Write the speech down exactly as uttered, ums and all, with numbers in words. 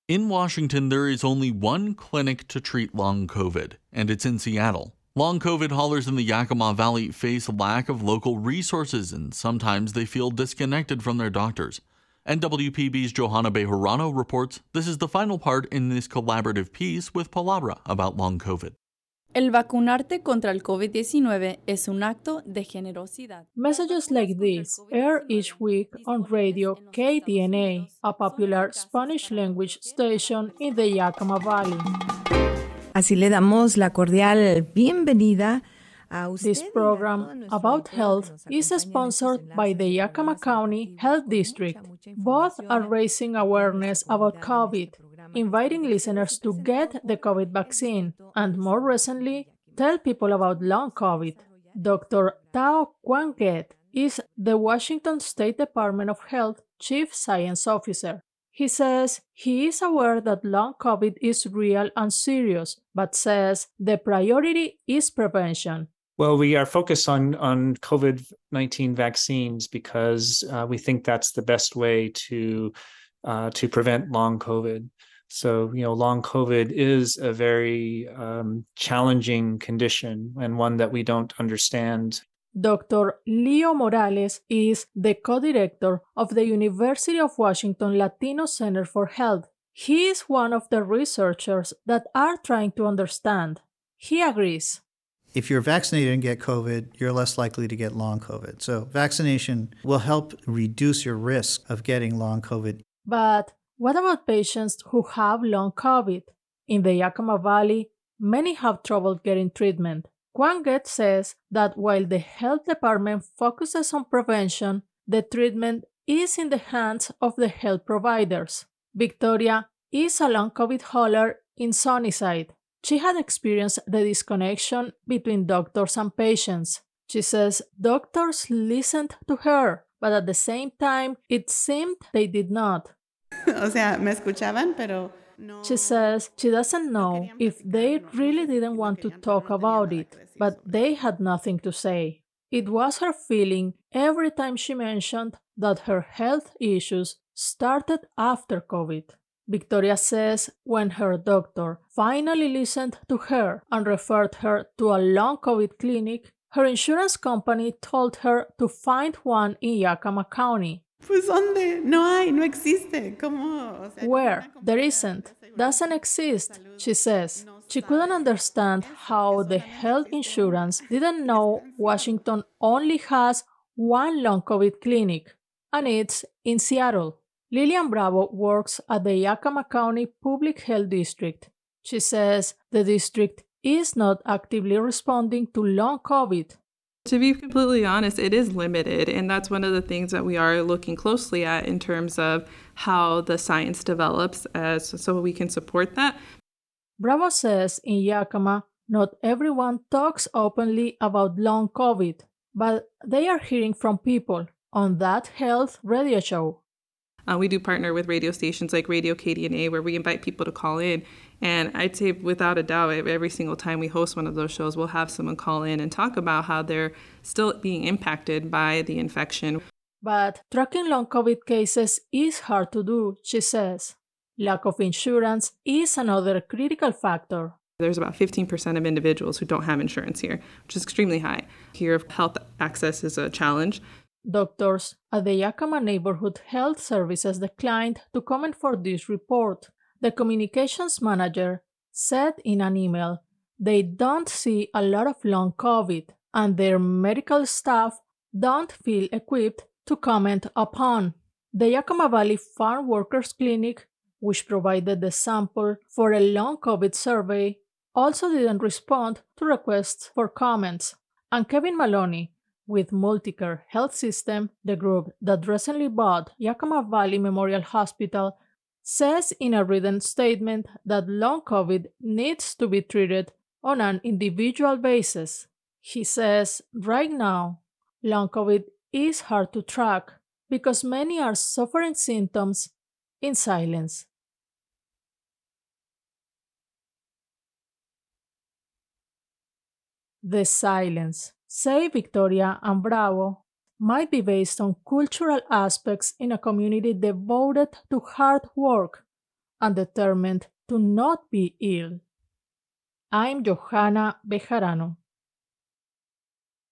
In Washington, there is only one clinic to treat long COVID, and it's in Seattle. Long COVID haulers in the Yakima Valley face a lack of local resources, and sometimes they feel disconnected from their doctors. N W P B's Johanna Bejarano reports this is the final part in this collaborative piece with Palabra about long COVID. El vacunarte contra el COVID diecinueve es un acto de generosidad. Messages like this air each week on Radio K D N A, a popular Spanish-language station in the Yakima Valley. Así le damos la cordial bienvenida a usted. This program about health is sponsored by the Yakima County Health District. Both are raising awareness about COVID, inviting listeners to get the COVID vaccine, and more recently, tell people about long COVID. Doctor Tao Quang Get is the Washington State Department of Health Chief Science Officer. He says he is aware that long COVID is real and serious, but says the priority is prevention. Well, we are focused on, on COVID nineteen vaccines because uh, we think that's the best way to uh, to prevent long COVID. So, you know, long COVID is a very um, challenging condition and one that we don't understand. Doctor Leo Morales is the co-director of the University of Washington Latino Center for Health. He is one of the researchers that are trying to understand. He agrees. If you're vaccinated and get COVID, you're less likely to get long COVID. So vaccination will help reduce your risk of getting long COVID. But what about patients who have long COVID? In the Yakima Valley, many have trouble getting treatment. Quang Get says that while the health department focuses on prevention, the treatment is in the hands of the health providers. Victoria is a long COVID hauler in Sunnyside. She had experienced the disconnection between doctors and patients. She says doctors listened to her, but at the same time, it seemed they did not. O sea, me escuchaban, pero no. She says she doesn't know if they really didn't want to talk about it, but they had nothing to say. It was her feeling every time she mentioned that her health issues started after COVID. Victoria says when her doctor finally listened to her and referred her to a long COVID clinic, her insurance company told her to find one in Yakima County. Pues ¿dónde? No hay, no existe. ¿Cómo? O sea, Where? There isn't. Doesn't exist, she says. She couldn't understand how the health insurance didn't know Washington only has one long COVID clinic, and it's in Seattle. Lillian Bravo works at the Yakima County Public Health District. She says the district is not actively responding to long COVID. To be completely honest, it is limited, and that's one of the things that we are looking closely at in terms of how the science develops as so we can support that. Bravo says in Yakima, not everyone talks openly about long COVID, but they are hearing from people on that health radio show. Uh, we do partner with radio stations like Radio K D N A where we invite people to call in. And I'd say without a doubt, every single time we host one of those shows, we'll have someone call in and talk about how they're still being impacted by the infection. But tracking long COVID cases is hard to do, she says. Lack of insurance is another critical factor. There's about fifteen percent of individuals who don't have insurance here, which is extremely high. Here, health access is a challenge. Doctors at the Yakima Neighborhood Health Services declined to comment for this report. The communications manager said in an email they don't see a lot of long COVID and their medical staff don't feel equipped to comment upon. The Yakima Valley Farm Workers Clinic, which provided the sample for a long COVID survey, also didn't respond to requests for comments. And Kevin Maloney, with Multicare Health System, the group that recently bought Yakima Valley Memorial Hospital, says in a written statement that long COVID needs to be treated on an individual basis. He says right now, long COVID is hard to track because many are suffering symptoms in silence. The silence, say Victoria and Bravo, might be based on cultural aspects in a community devoted to hard work and determined to not be ill. I'm Johanna Bejarano.